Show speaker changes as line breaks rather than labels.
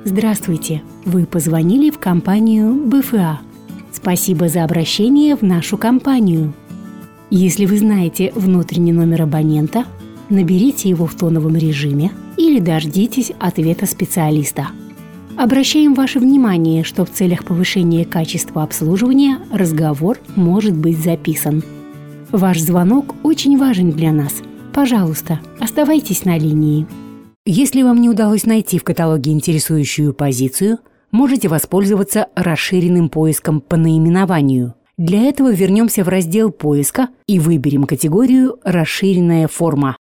Здравствуйте! Вы позвонили в компанию БФА. Спасибо за обращение в нашу компанию. Если вы знаете внутренний номер абонента, наберите его в тоновом режиме или дождитесь ответа специалиста. Обращаем ваше внимание, что в целях повышения качества обслуживания разговор может быть записан. Ваш звонок очень важен для нас. Пожалуйста, оставайтесь на линии. Если вам не удалось найти в каталоге интересующую позицию, можете воспользоваться расширенным поиском по наименованию. Для этого вернемся в раздел поиска и выберем категорию «Расширенная форма».